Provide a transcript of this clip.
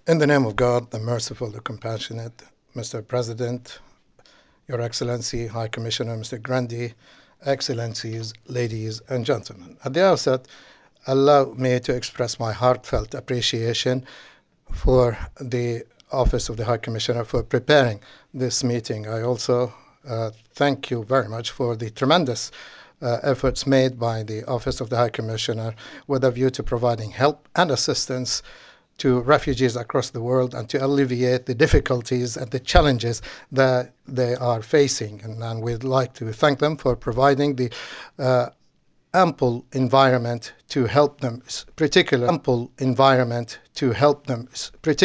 In the name of God, the merciful, the compassionate, Mr. President, Your Excellency, High Commissioner Mr. Grandi, Excellencies, ladies and gentlemen. At the outset, allow me to express my heartfelt appreciation for the Office of the High Commissioner for preparing this meeting. I also thank you very much for the tremendous efforts made by the Office of the High Commissioner with a view to providing help and assistance to refugees across the world and to alleviate the difficulties and the challenges that they are facing. And we'd like to thank them for providing the ample environment to help them, particularly